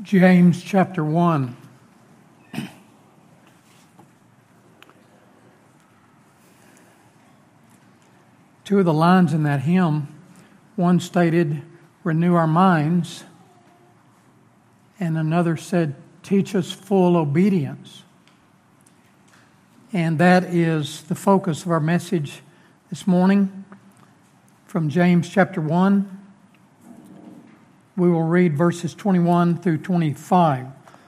James chapter 1. Two of the lines in that hymn, one stated, "Renew our minds," and another said, "Teach us full obedience." And that is the focus of our message this morning from James chapter 1. We will read verses 21 through 25.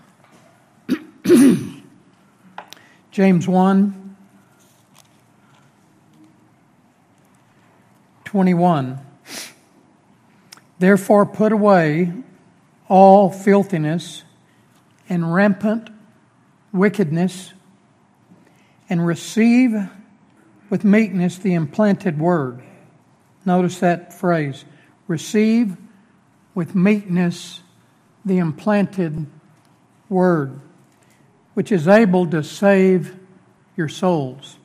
James 1, 21. Therefore put away all filthiness and rampant wickedness, and receive with meekness the implanted word. Notice that phrase, receive with meekness the implanted word, which is able to save your souls.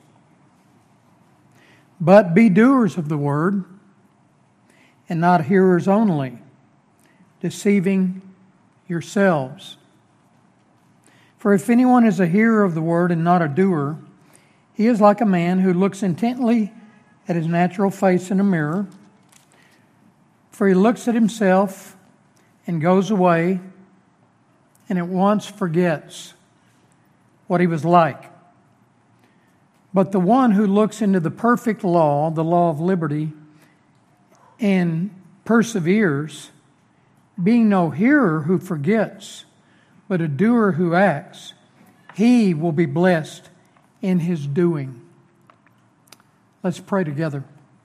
But be doers of the word, and not hearers only, deceiving yourselves. For if anyone is a hearer of the word and not a doer, he is like a man who looks intently at his natural face in a mirror. For he looks at himself and goes away and at once forgets what he was like. But the one who looks into the perfect law, the law of liberty, and perseveres, being no hearer who forgets, but a doer who acts, he will be blessed in his doing. Let's pray together.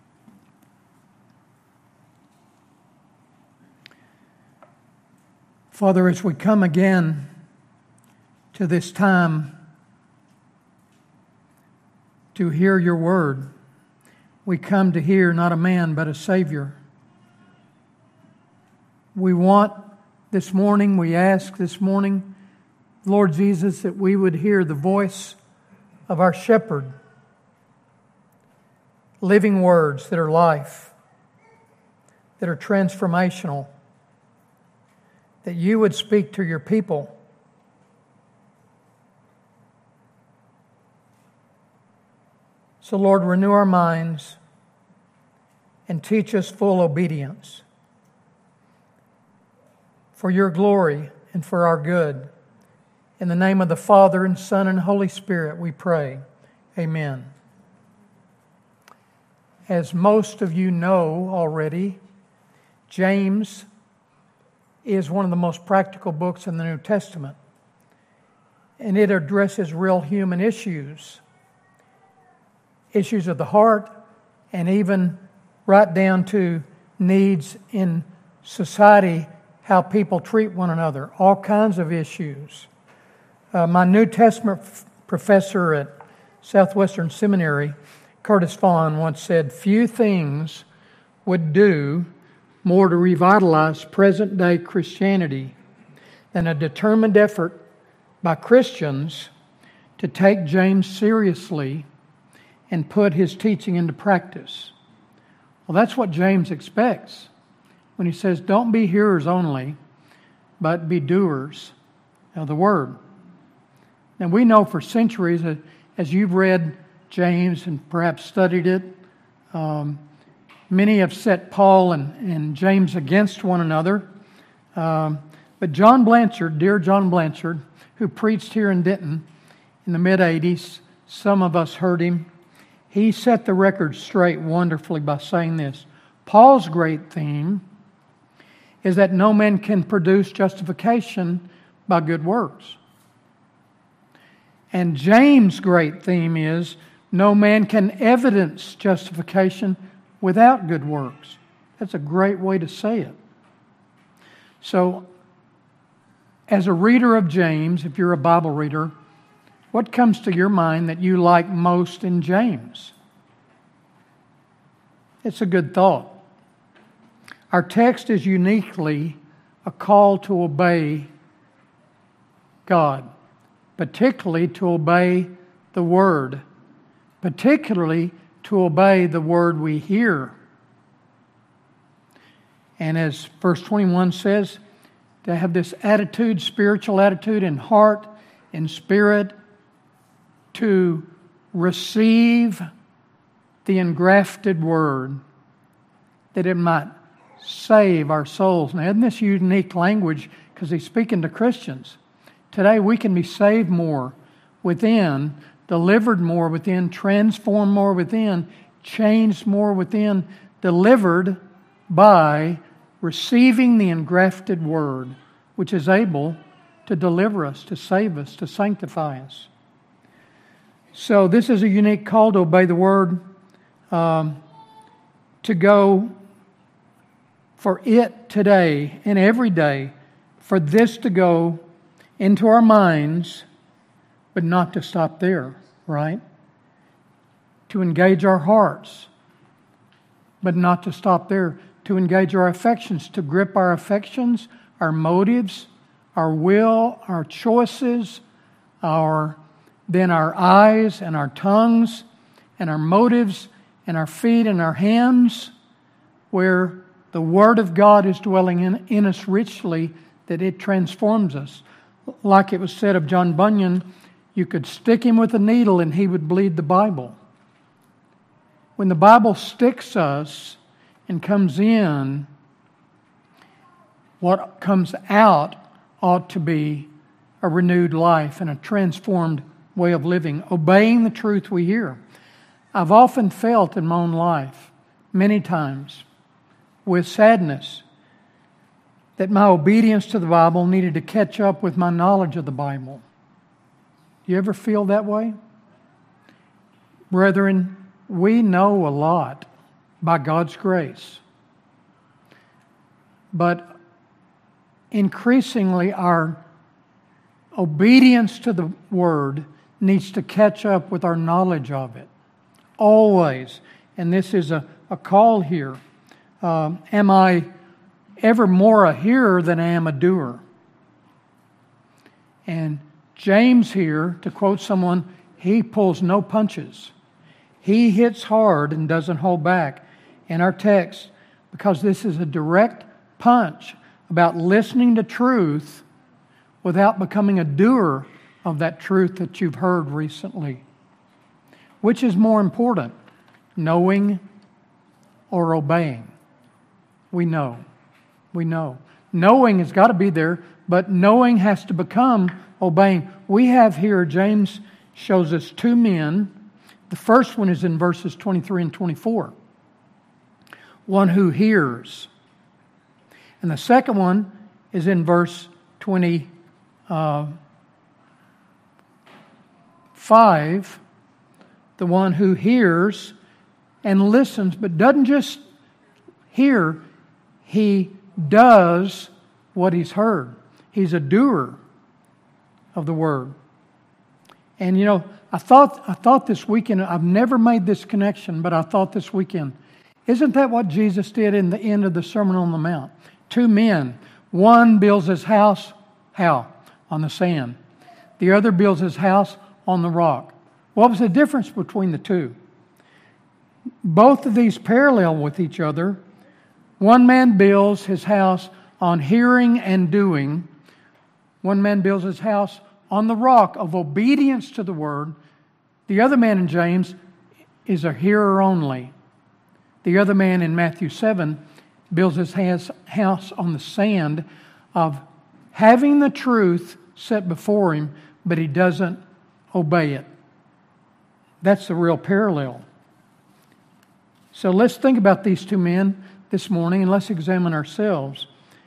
Father, as we come again to this time to hear your word, we come to hear not a man but a Savior. We want this morning, we ask this morning, Lord Jesus, that we would hear the voice of our shepherd, living words that are life, that are transformational, that you would speak to your people. So, Lord, renew our minds and teach us full obedience for your glory and for our good. In the name of the Father and Son and Holy Spirit, we pray. Amen. As most of you know already, James is one of the most practical books in the New Testament. And it addresses real human issues of the heart, and even right down to needs in society, how people treat one another, all kinds of issues. My New Testament professor at Southwestern Seminary, Curtis Vaughan, once said, "Few things would do more to revitalize present-day Christianity than a determined effort by Christians to take James seriously and put his teaching into practice." Well, that's what James expects when he says, don't be hearers only, but be doers of the word. And we know for centuries, as you've read James and perhaps studied it, many have set Paul and James against one another. But John Blanchard, dear John Blanchard, who preached here in Denton in the mid-'80s, some of us heard him. He set the record straight wonderfully by saying this: Paul's great theme is that no man can produce justification by good works. And James' great theme is no man can evidence justification without good works. That's a great way to say it. So, as a reader of James, if you're a Bible reader, what comes to your mind that you like most in James? It's a good thought. Our text is uniquely a call to obey God, particularly to obey the Word, particularly to obey the Word we hear. And as verse 21 says, to have this attitude, spiritual attitude in heart, in spirit, to receive the engrafted Word, that it might save our souls. Now, isn't this unique language? Because he's speaking to Christians. Today we can be saved more within, delivered more within, transformed more within, changed more within, delivered by receiving the engrafted Word, which is able to deliver us, to save us, to sanctify us. So this is a unique call to obey the Word, to go for it today and every day, for this to go into our minds, but not to stop there, right? To engage our hearts, but not to stop there. To engage our affections, to grip our affections, our motives, our will, our choices, then our eyes and our tongues and our motives and our feet and our hands, where the Word of God is dwelling in us richly, that it transforms us. Like it was said of John Bunyan, you could stick him with a needle and he would bleed the Bible. When the Bible sticks us and comes in, what comes out ought to be a renewed life and a transformed way of living, obeying the truth we hear. I've often felt in my own life, many times, with sadness, that my obedience to the Bible needed to catch up with my knowledge of the Bible. Do you ever feel that way? Brethren, we know a lot by God's grace. But increasingly our obedience to the Word needs to catch up with our knowledge of it. Always. And this is a call here. Am I ever more a hearer than I am a doer? And James here, to quote someone, he pulls no punches. He hits hard and doesn't hold back in our text, because this is a direct punch about listening to truth without becoming a doer of that truth that you've heard recently. Which is more important, knowing or obeying? We know. Knowing has got to be there, but knowing has to become obeying. We have here, James shows us two men. The first one is in verses 23 and 24. One who hears. And the second one is in verse 25. The one who hears and listens, but doesn't just hear, he does what he's heard. He's a doer of the Word. And you know, I thought this weekend, I've never made this connection, but I thought this weekend, isn't that what Jesus did in the end of the Sermon on the Mount? Two men. One builds his house, how? On the sand. The other builds his house on the rock. What was the difference between the two? Both of these parallel with each other. One man builds his house on hearing and doing. One man builds his house on the rock of obedience to the Word. The other man in James is a hearer only. The other man in Matthew 7 builds his house on the sand of having the truth set before him, but he doesn't obey it. That's the real parallel. So let's think about these two men this morning and let's examine ourselves.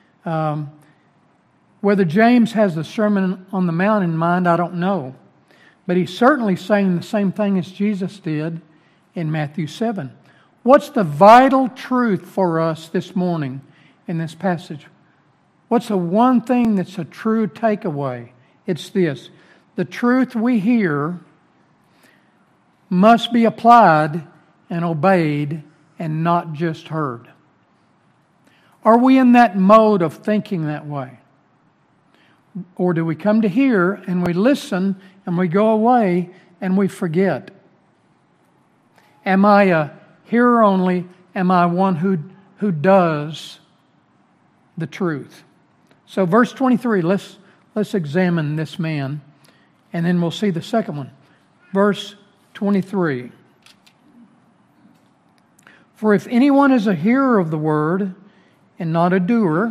Whether James has the Sermon on the Mount in mind, I don't know. But he's certainly saying the same thing as Jesus did in Matthew 7. What's the vital truth for us this morning in this passage? What's the one thing that's a true takeaway? It's this: the truth we hear must be applied and obeyed and not just heard. Are we in that mode of thinking that way? Or do we come to hear and we listen and we go away and we forget? Am I a hearer only? Am I one who does the truth? So verse 23, let's examine this man, and then we'll see the second one. Verse 23. For if anyone is a hearer of the word and not a doer,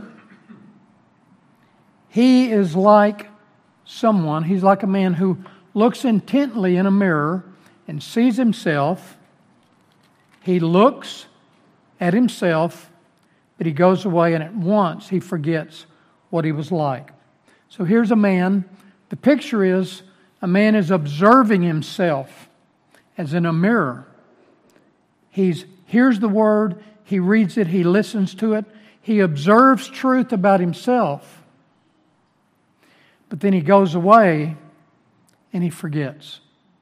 he is like he's like a man who looks intently in a mirror and sees himself. He looks at himself, but he goes away and at once he forgets what he was like. So here's a man. The picture is a man is observing himself as in a mirror. He hears the word, he reads it, he listens to it, he observes truth about himself. But then he goes away and he forgets.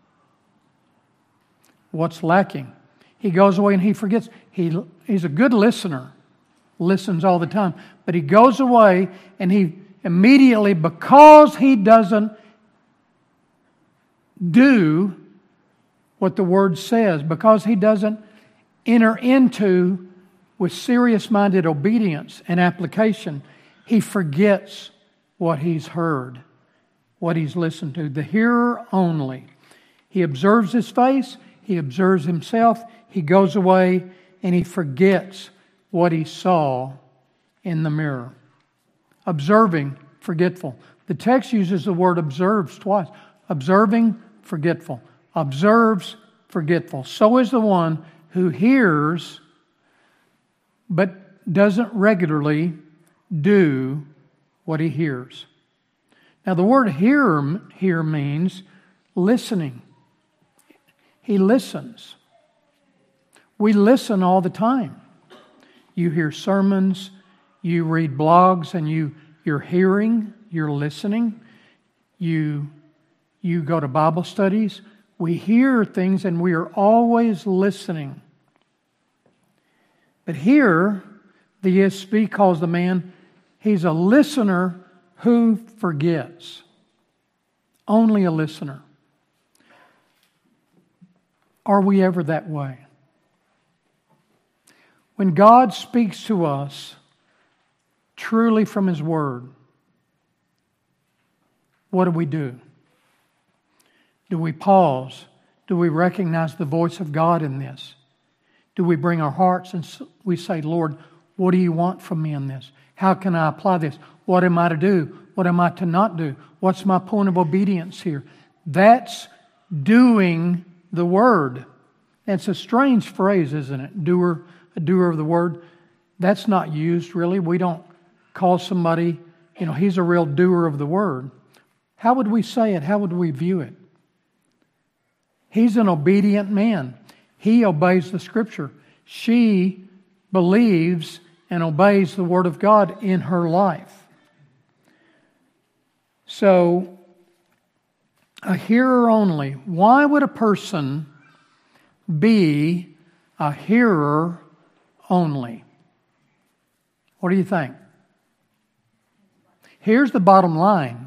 What's lacking? He goes away and he forgets. He's a good listener, listens all the time. But he goes away and he immediately, because he doesn't do what the Word says, because he doesn't enter into with serious-minded obedience and application, he forgets what he's heard, what he's listened to. The hearer only. He observes his face, he observes himself, he goes away, and he forgets what he saw in the mirror. Observing, forgetful. The text uses the word observes twice. Observing, forgetful. Observes, forgetful. So is the one who hears but doesn't regularly do what he hears. Now the word hear here means listening. He listens. We listen all the time. You hear sermons, you read blogs, and you're hearing, you're listening. You go to Bible studies. We hear things and we are always listening. But here, the ESV calls the man, he's a listener who forgets. Only a listener. Are we ever that way? When God speaks to us truly from His Word, what do? Do we pause? Do we recognize the voice of God in this? Do we bring our hearts and we say, Lord, what do you want from me in this? How can I apply this? What am I to do? What am I to not do? What's my point of obedience here? That's doing the Word. It's a strange phrase, isn't it? A doer of the Word. That's not used really. We don't call somebody, he's a real doer of the Word. How would we say it? How would we view it? He's an obedient man. He obeys the Scripture. She believes and obeys the Word of God in her life. So, a hearer only. Why would a person be a hearer only? What do you think? Here's the bottom line.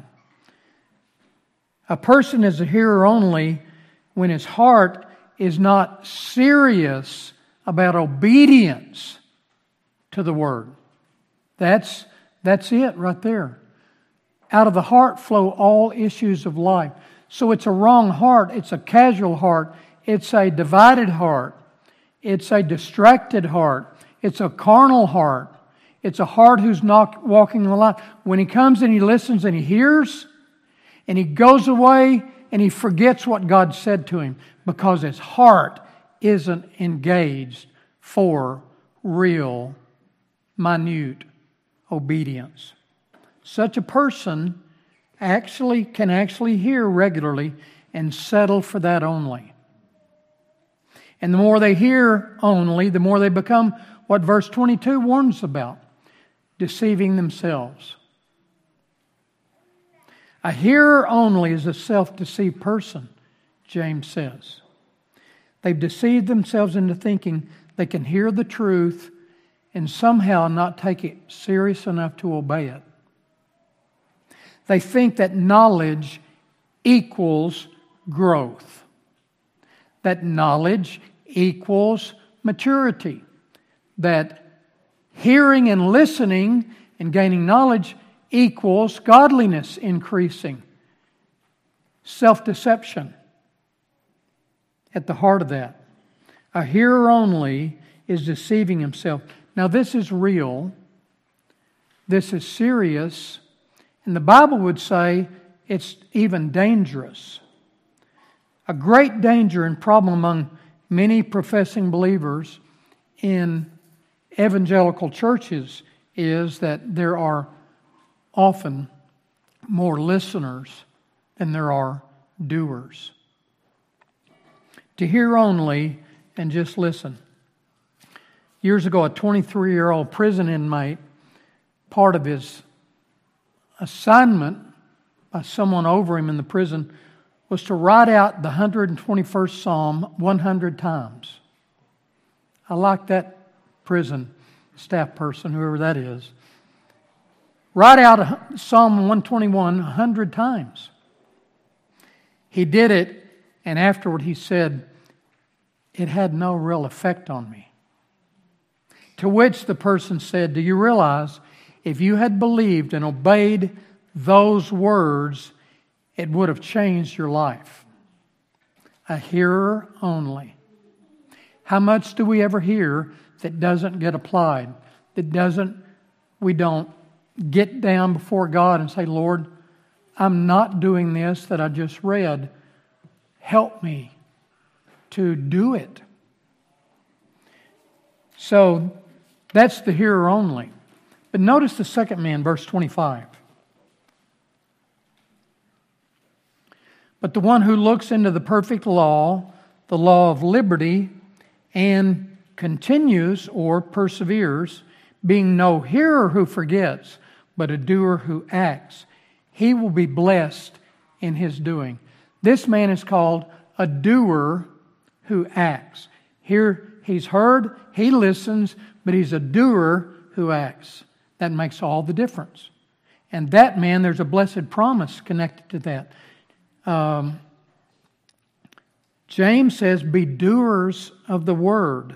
A person is a hearer only when his heart is not serious about obedience to the Word. That's it right there. Out of the heart flow all issues of life. So it's a wrong heart. It's a casual heart. It's a divided heart. It's a distracted heart. It's a carnal heart. It's a heart who's not walking the line. When he comes and he listens and he hears, and he goes away and he forgets what God said to him because his heart isn't engaged for real, minute obedience. Such a person can actually hear regularly and settle for that only. And the more they hear only, the more they become what verse 22 warns about, deceiving themselves. A hearer only is a self-deceived person, James says. They've deceived themselves into thinking they can hear the truth and somehow not take it serious enough to obey it. They think that knowledge equals growth. That knowledge equals maturity. That hearing and listening and gaining knowledge equals godliness increasing. Self-deception at the heart of that. A hearer only is deceiving himself. Now this is real. This is serious. And the Bible would say it's even dangerous. A great danger and problem among many professing believers in evangelical churches is that there are often more listeners than there are doers. To hear only and just listen. Years ago, a 23-year-old prison inmate, part of his assignment by someone over him in the prison was to write out the 121st Psalm 100 times. I like that prison staff person, whoever that is. Write out Psalm 121 100 times. He did it, and afterward he said, it had no real effect on me. To which the person said, do you realize if you had believed and obeyed those words, it would have changed your life? A hearer only. How much do we ever hear that doesn't get applied? We don't get down before God and say, Lord, I'm not doing this that I just read. Help me to do it. So that's the hearer only. But notice the second man, verse 25. But the one who looks into the perfect law, the law of liberty, and continues or perseveres, being no hearer who forgets, but a doer who acts, he will be blessed in his doing. This man is called a doer who acts. Here he's heard, he listens, but he's a doer who acts. That makes all the difference. And that man, there's a blessed promise connected to that. James says, be doers of the word.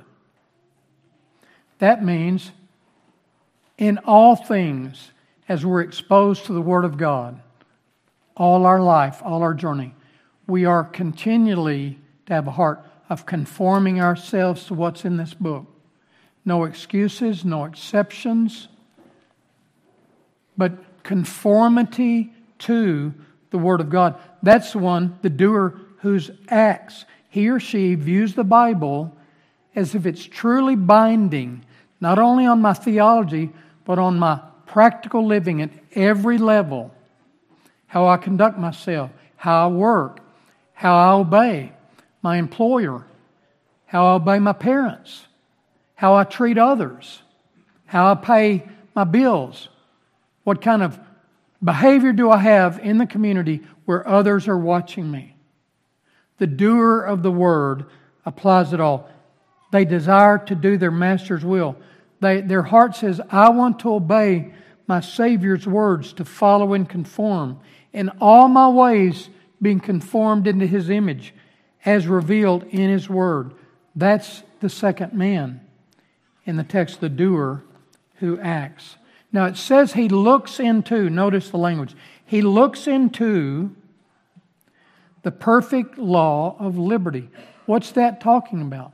That means in all things, as we're exposed to the Word of God, all our life, all our journey, we are continually to have a heart of conforming ourselves to what's in this book. No excuses, no exceptions, but conformity to the Word of God. That's the one, the doer whose acts. He or she views the Bible as if it's truly binding, not only on my theology, but on my practical living at every level. How I conduct myself, how I work, how I obey my employer, how I obey my parents, how I treat others, how I pay my bills, what kind of behavior do I have in the community where others are watching me. The doer of the word applies it all. They desire to do their master's will. Their heart says, I want to obey my Savior's words, to follow and conform in all my ways, being conformed into His image as revealed in His Word. That's the second man in the text, the doer who acts. Now it says he looks into, notice the language, he looks into the perfect law of liberty. What's that talking about?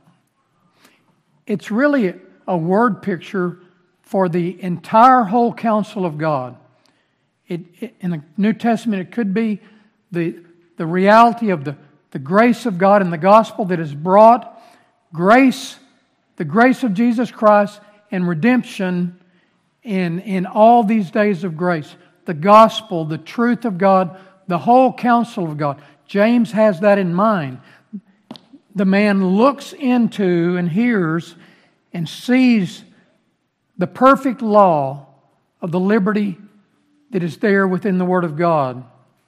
It's really a word picture for the entire whole counsel of God. In the New Testament, it could be the reality of the grace of God and the gospel that has brought grace, the grace of Jesus Christ and redemption in all these days of grace. The gospel, the truth of God, the whole counsel of God. James has that in mind. The man looks into and hears and sees the perfect law of the liberty that is there within the Word of God.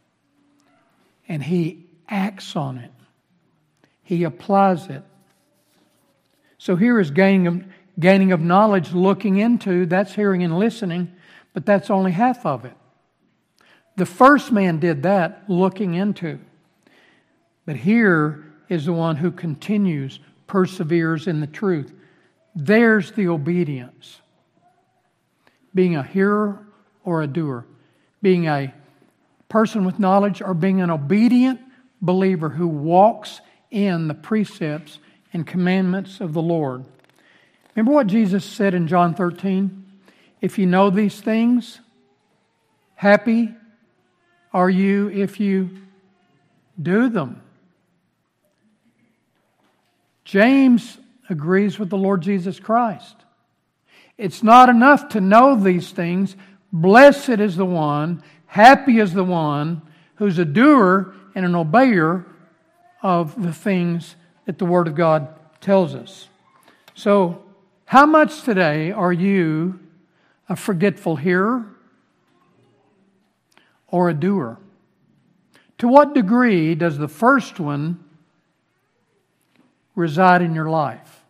And he acts on it. He applies it. So here is gaining of knowledge, looking into, that's hearing and listening, but that's only half of it. The first man did that, looking into. But here is the one who continues, perseveres in the truth. There's the obedience. Being a hearer or a doer. being a person with knowledge, or being an obedient believer who walks in the precepts and commandments of the Lord. Remember what Jesus said in John 13? If you know these things, happy are you if you do them. James agrees with the Lord Jesus Christ. It's not enough to know these things. Blessed is the one, happy is the one who's a doer and an obeyer of the things that the Word of God tells us. So, how much today are you a forgetful hearer or a doer? To what degree does the first one reside in your life?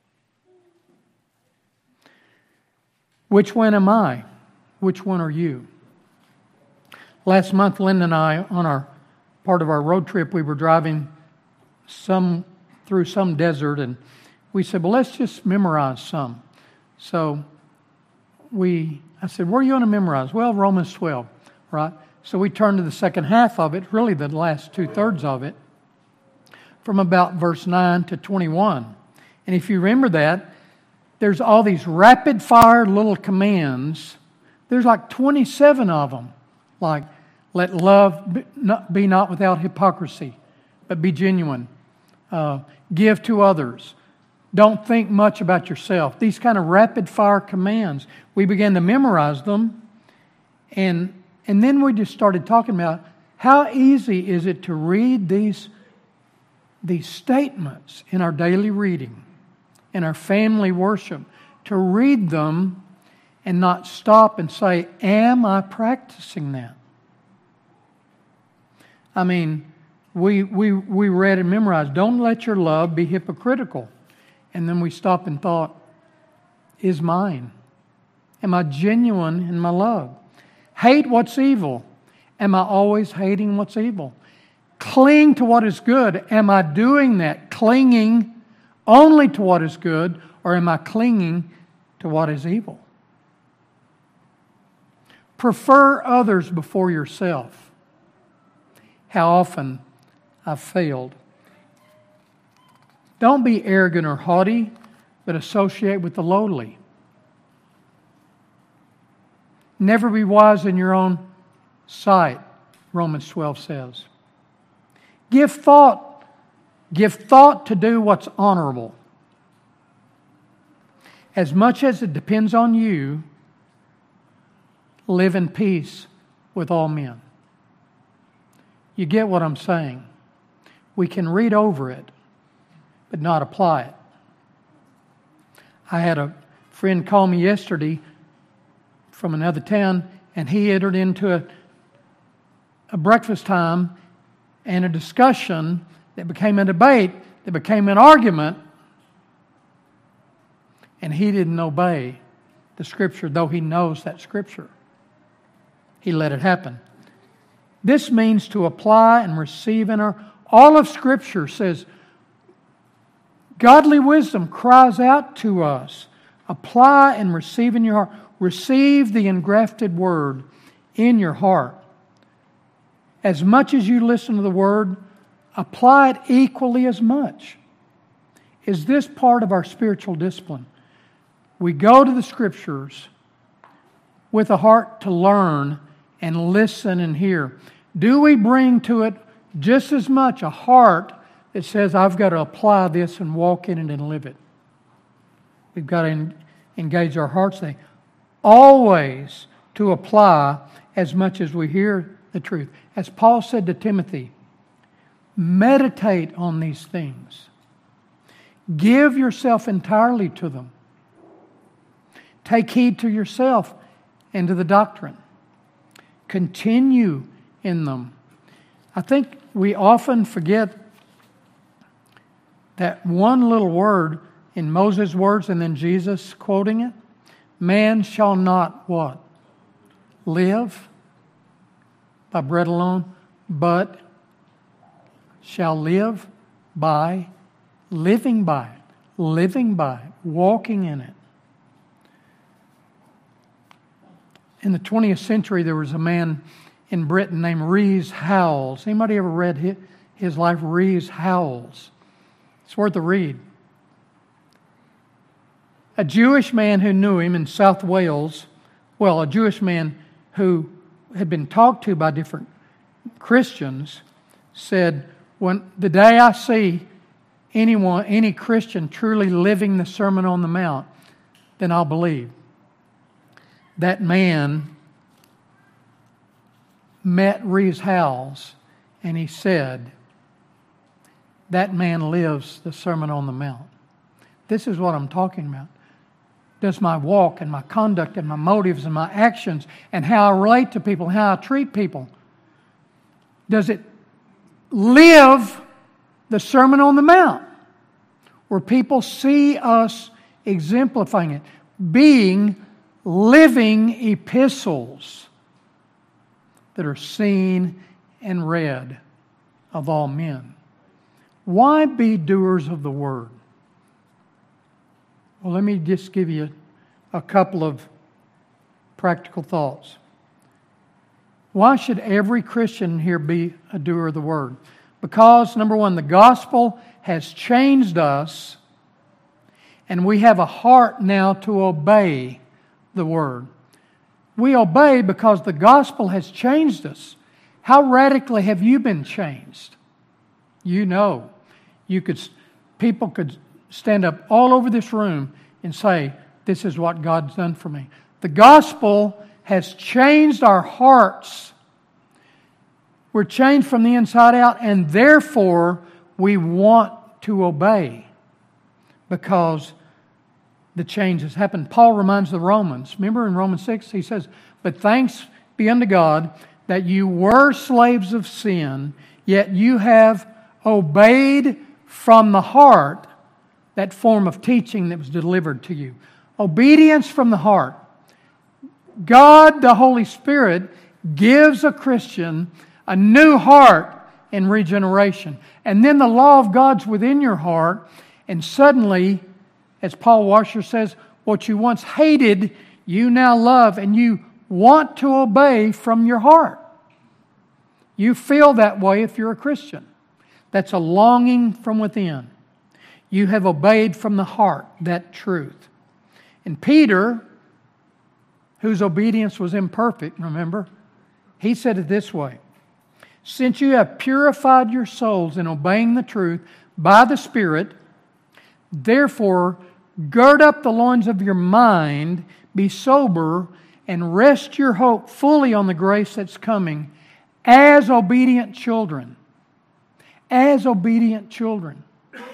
Which one am I? Which one are you? Last month, Linda and I, on our part of our road trip, we were driving through some desert, and we said, well, let's just memorize some. So I said, what are you going to memorize? Well, Romans 12, right? So we turned to the second half of it, really the last 2/3 of it, from about verse 9 to 21. And if you remember that, there's all these rapid-fire little commands. There's like 27 of them. Like, let love be not without hypocrisy, but be genuine. Give to others. Don't think much about yourself. These kind of rapid-fire commands. We began to memorize them, and then we just started talking about how easy is it to read these statements in our daily reading, in our family worship, to read them and not stop and say, am I practicing that? I mean, we read and memorized, don't let your love be hypocritical. And then we stopped and thought, is mine? Am I genuine in my love? Hate what's evil. Am I always hating what's evil? Cling to what is good. Am I doing that? Clinging only to what is good, or am I clinging to what is evil? Prefer others before yourself. How often I've failed. Don't be arrogant or haughty, but associate with the lowly. Never be wise in your own sight, Romans 12 says. Give thought to do what's honorable. As much as it depends on you, live in peace with all men. You get what I'm saying? We can read over it, but not apply it. I had a friend call me yesterday from another town, and he entered into a breakfast time and a discussion that became a debate, that became an argument, and he didn't obey the Scripture, though he knows that Scripture. He let it happen. This means to apply and receive in all of Scripture says, godly wisdom cries out to us. Apply and receive in your heart. Receive the engrafted Word in your heart. As much as you listen to the Word, apply it equally as much. Is this part of our spiritual discipline? We go to the Scriptures with a heart to learn and listen and hear. Do we bring to it just as much a heart that says, I've got to apply this and walk in it and live it? We've got to engage our hearts there. Always to apply as much as we hear the truth. As Paul said to Timothy, meditate on these things. Give yourself entirely to them. Take heed to yourself and to the doctrine. Continue in them. I think we often forget that one little word in Moses' words and then Jesus quoting it. Man shall not what? Live by bread alone, but shall live by living by it, walking in it. In the 20th century, there was a man in Britain named Rees Howells. Anybody ever read his life? Rees Howells. It's worth a read. A Jewish man who knew him in South Wales, a Jewish man who had been talked to by different Christians, said, "When the day I see any Christian truly living the Sermon on the Mount, then I'll believe." That man met Rees Howells, and he said, "That man lives the Sermon on the Mount." This is what I'm talking about. Does my walk and my conduct and my motives and my actions and how I relate to people, how I treat people, does it live the Sermon on the Mount? Where people see us exemplifying it, being living epistles that are seen and read of all men. Why be doers of the word? Well, let me just give you a couple of practical thoughts. Why should every Christian here be a doer of the word? Because, number one, the gospel has changed us, and we have a heart now to obey the word. We obey because the gospel has changed us. How radically have you been changed? You know. People could stand up all over this room and say, "This is what God's done for me." The gospel has changed our hearts. We're changed from the inside out, and therefore we want to obey because the change has happened. Paul reminds the Romans, remember in Romans 6, he says, "But thanks be unto God that you were slaves of sin, yet you have obeyed from the heart that form of teaching that was delivered to you." Obedience from the heart. God, the Holy Spirit, gives a Christian a new heart in regeneration. And then the law of God's within your heart, and suddenly, as Paul Washer says, what you once hated, you now love, and you want to obey from your heart. You feel that way if you're a Christian. That's a longing from within. You have obeyed from the heart that truth. And Peter, whose obedience was imperfect, remember, he said it this way, "Since you have purified your souls in obeying the truth by the Spirit, therefore gird up the loins of your mind, be sober, and rest your hope fully on the grace that's coming as obedient children." As obedient children.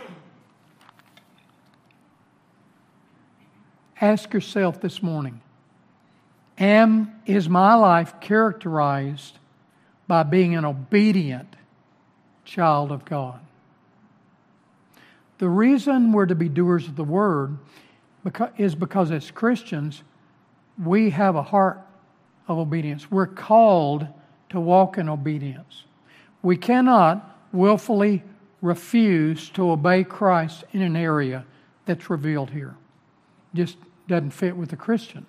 Ask yourself this morning, is my life characterized by being an obedient child of God? The reason we're to be doers of the Word is because as Christians, we have a heart of obedience. We're called to walk in obedience. We cannot willfully refuse to obey Christ in an area that's revealed here. Just doesn't fit with the Christian.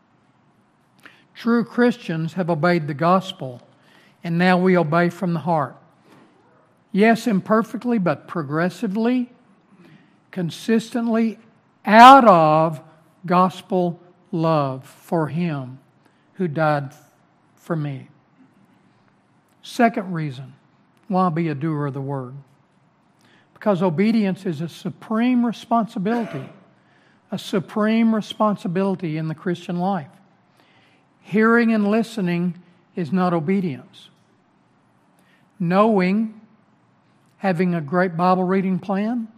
True Christians have obeyed the gospel, and now we obey from the heart. Yes, imperfectly, but progressively, consistently, out of gospel love for Him who died for me. Second reason why be a doer of the word. Because obedience is a supreme responsibility. A supreme responsibility in the Christian life. Hearing and listening is not obedience. Knowing, having a great Bible reading plan.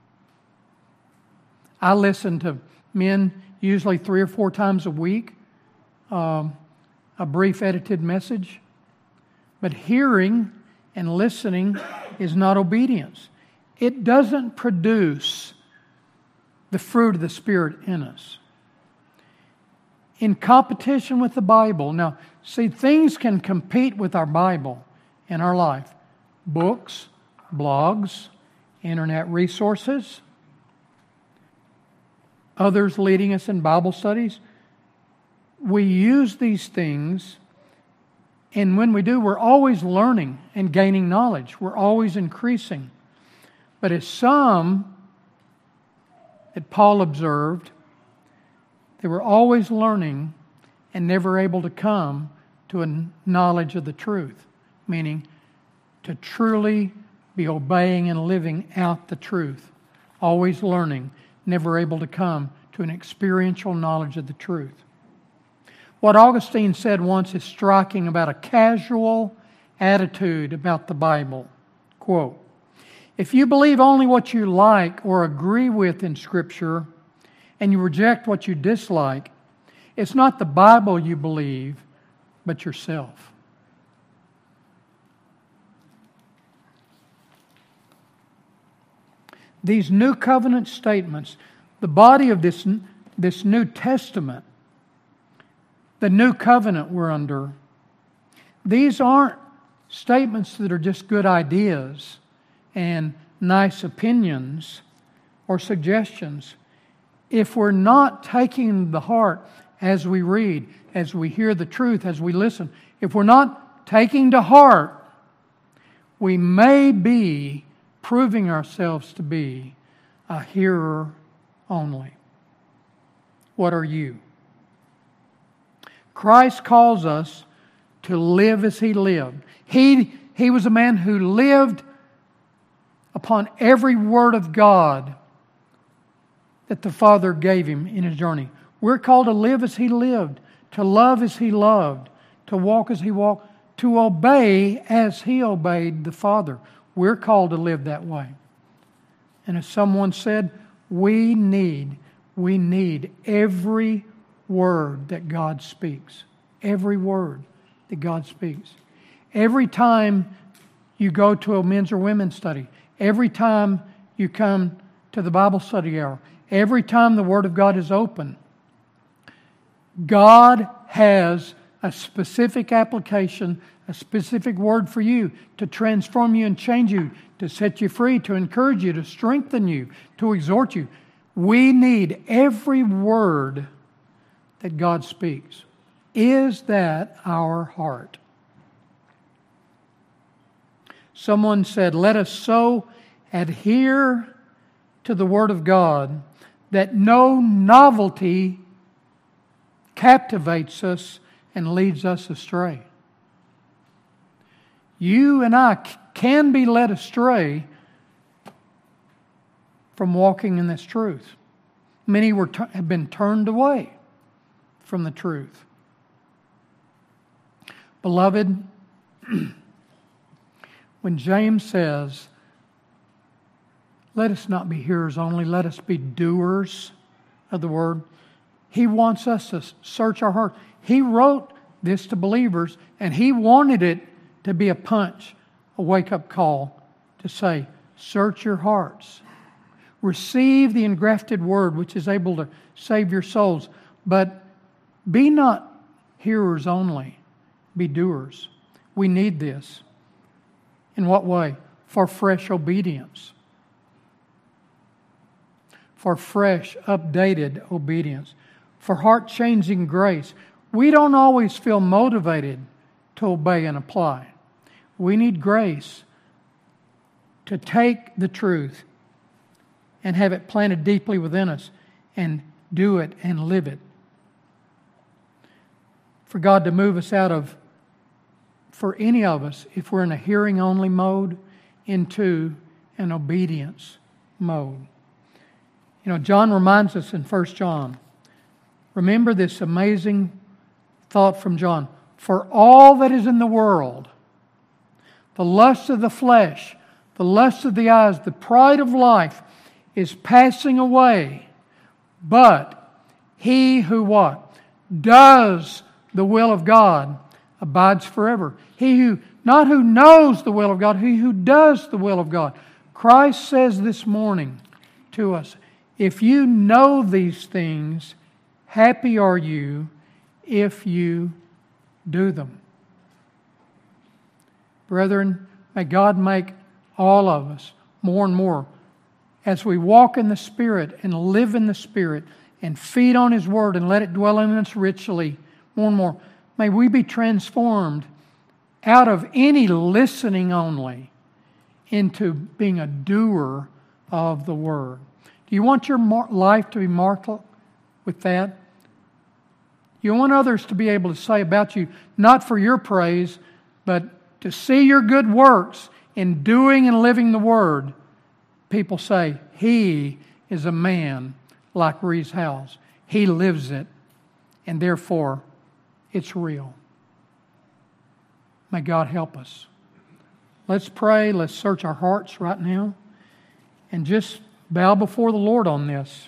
I listen to men usually 3 or 4 times a week, a brief edited message. But hearing and listening is not obedience. It doesn't produce the fruit of the Spirit in us. In competition with the Bible. Now, see, things can compete with our Bible in our life. Books, blogs, internet resources, others leading us in Bible studies. we use these things, and when we do, we're always learning and gaining knowledge. We're always increasing. But as some that Paul observed, they were always learning and never able to come to a knowledge of the truth, meaning to truly be obeying and living out the truth. Always learning, never able to come to an experiential knowledge of the truth. What Augustine said once is striking about a casual attitude about the Bible. Quote, "If you believe only what you like or agree with in Scripture, and you reject what you dislike, it's not the Bible you believe, but yourself." These New Covenant statements, the body of this New Testament, the New Covenant we're under, these aren't statements that are just good ideas and nice opinions or suggestions. If we're not taking the heart as we read, as we hear the truth, as we listen, if we're not taking to heart, we may be proving ourselves to be a hearer only. What are you? Christ calls us to live as He lived. He was a man who lived upon every word of God that the Father gave Him in His journey. We're called to live as He lived, to love as He loved, to walk as He walked, to obey as He obeyed the Father. We're called to live that way. And as someone said, we need every word that God speaks. Every word that God speaks. Every time you go to a men's or women's study, every time you come to the Bible study hour, every time the Word of God is open, God has a specific application, a specific word for you to transform you and change you, to set you free, to encourage you, to strengthen you, to exhort you. We need every word that God speaks. Is that our heart? Someone said, let us so adhere to the Word of God that no novelty captivates us and leads us astray. You and I can be led astray from walking in this truth. Many have been turned away from the truth. Beloved, when James says, let us not be hearers only, let us be doers of the Word, he wants us to search our heart. He wrote this to believers, and he wanted it to be a punch, a wake-up call to say, search your hearts. Receive the engrafted Word, which is able to save your souls. But be not hearers only, be doers. We need this. In what way? For fresh obedience. For fresh, updated obedience. For heart-changing grace. We don't always feel motivated to obey and apply. We need grace to take the truth and have it planted deeply within us and do it and live it. For God to move us out of, for any of us, if we're in a hearing-only mode, into an obedience mode. You know, John reminds us in 1 John, remember this amazing thought from John. For all that is in the world, the lust of the flesh, the lust of the eyes, the pride of life is passing away. But he who what? Does the will of God abides forever. He who, not who knows the will of God, he who does the will of God. Christ says this morning to us, if you know these things, happy are you if you do them. Brethren, may God make all of us more and more, as we walk in the Spirit and live in the Spirit and feed on His Word and let it dwell in us richly, more and more. May we be transformed out of any listening only into being a doer of the Word. Do you want your life to be marked with that? You want others to be able to say about you, not for your praise, but to see your good works in doing and living the Word. People say, he is a man like Rees Howells. He lives it, and therefore it's real. May God help us. Let's pray. Let's search our hearts right now and just bow before the Lord on this.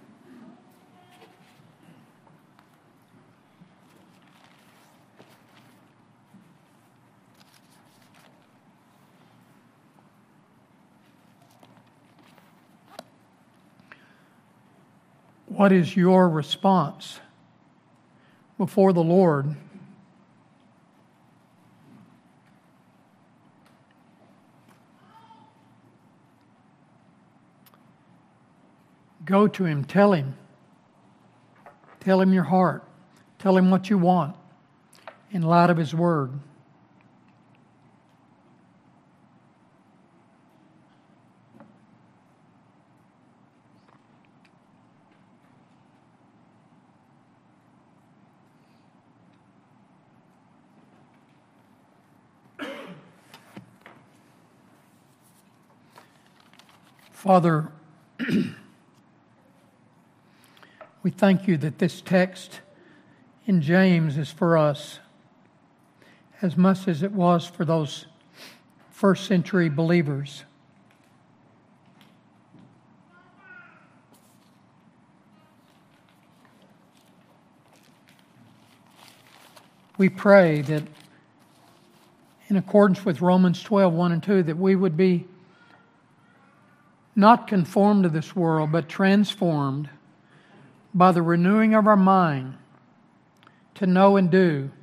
What is your response before the Lord? Go to Him. Tell Him. Tell Him your heart. Tell Him what you want in light of His Word. Father, we thank You that this text in James is for us as much as it was for those first century believers. We pray that in accordance with Romans 12, 1 and 2, that we would be not conformed to this world, but transformed by the renewing of our mind to know and do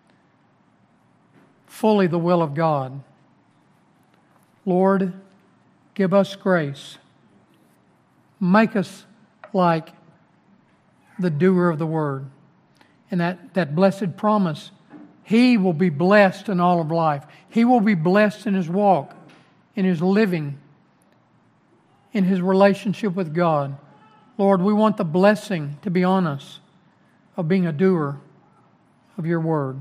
fully the will of God. Lord, give us grace. Make us like the doer of the Word. And that blessed promise, he will be blessed in all of life. He will be blessed in his walk, in his living, in his relationship with God. Lord, we want the blessing to be on us of being a doer of Your Word.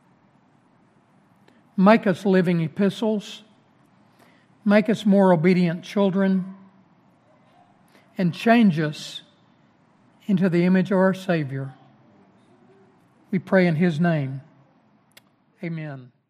Make us living epistles. Make us more obedient children. And change us into the image of our Savior. We pray in His name. Amen.